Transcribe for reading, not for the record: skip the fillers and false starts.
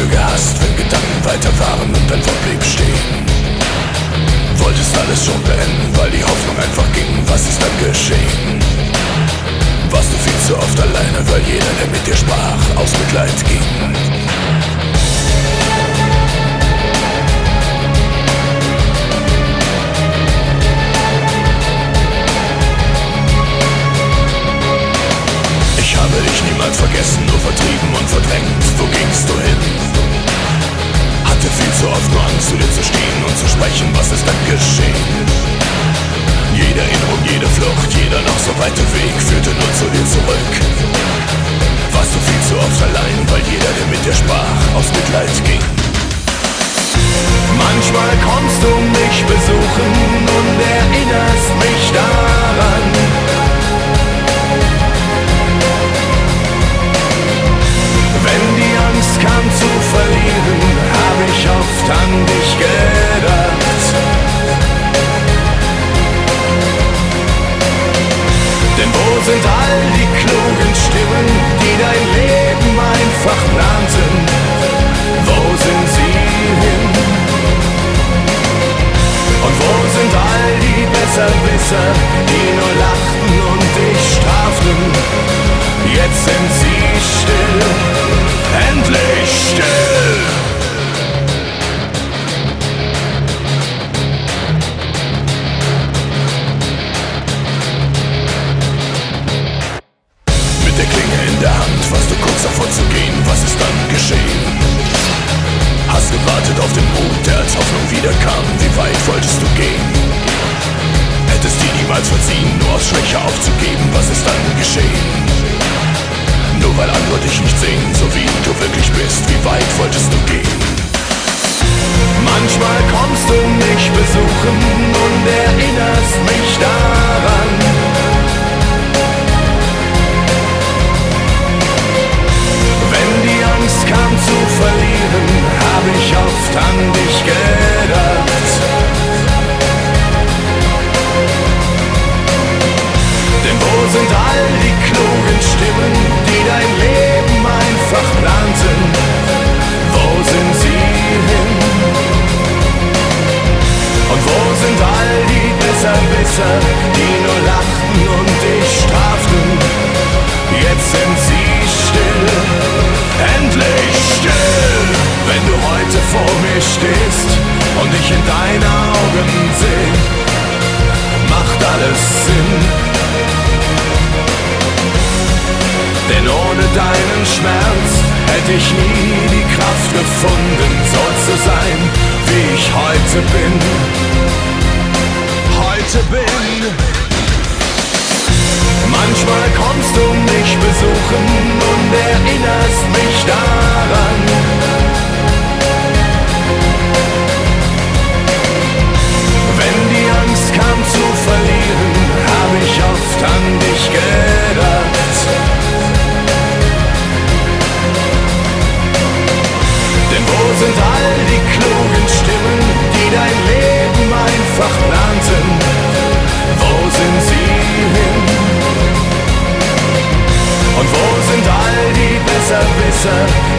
Gefühl gehasst, wenn Gedanken weiter waren und dein Wort blieb stehen. Wolltest alles schon beenden, weil die Hoffnung einfach ging. Was ist dann geschehen? Warst du viel zu oft alleine, weil jeder, der mit dir sprach, aus Mitleid ging. Ich habe dich niemals vergessen, nur vertrieben und verdrängt. Wo gingst du hin? Hatte viel zu oft nur Angst, zu dir zu stehen und zu sprechen. Was ist dann geschehen? Jede Erinnerung, jede Flucht, jeder noch so weite Weg führte nur zu dir zurück. Warst du viel zu oft allein, weil jeder, der mit dir sprach, aus Mitleid ging. Manchmal kommst du mich besuchen und erinnerst mich daran. Wenn die Angst kam zu verlieren, hab ich oft an dich gedacht. Denn wo sind all die klugen Stimmen, die dein Leben einfach nannten? Wo sind sie hin? Und wo sind all die Besserwisser, die nur lachten und dich straften? Jetzt sind sie still, endlich still. Mit der Klinge in der Hand warst du kurz davor zu gehen. Was ist dann geschehen? Hast gewartet auf den Mut, der als Hoffnung wiederkam. Wie weit wolltest du gehen? Hättest dir niemals verziehen, nur aus Schwäche aufzugeben. Was ist dann geschehen? Nur weil andere dich nicht sehen, so wie du wirklich bist. Wie weit wolltest du gehen? Manchmal kommst du mich besuchen und erinnerst mich daran. Wenn die Angst kam zu verlieren, hab ich oft an dich gedacht. Denn wo sind all die klugen Stimmen, die dein Leben einfach nannten? Wo sind sie hin? Und wo sind all die Besserwisser, die nur lachten und dich straften? Jetzt sind sie still, endlich still. Wenn du heute vor mir stehst und ich in deine Augen seh, macht alles Sinn. Denn ohne deinen Schmerz hätte ich nie die Kraft gefunden, so zu sein, wie ich heute bin. Heute bin. Manchmal kommst du mich besuchen und erinnerst mich daran. Wenn die Angst kam zu verlieren, hab ich oft an dich gedacht. Denn wo sind all die klugen Stimmen, die dein Leben einfach nannten? Wo sind sie hin? Und wo sind all die Besserwisser,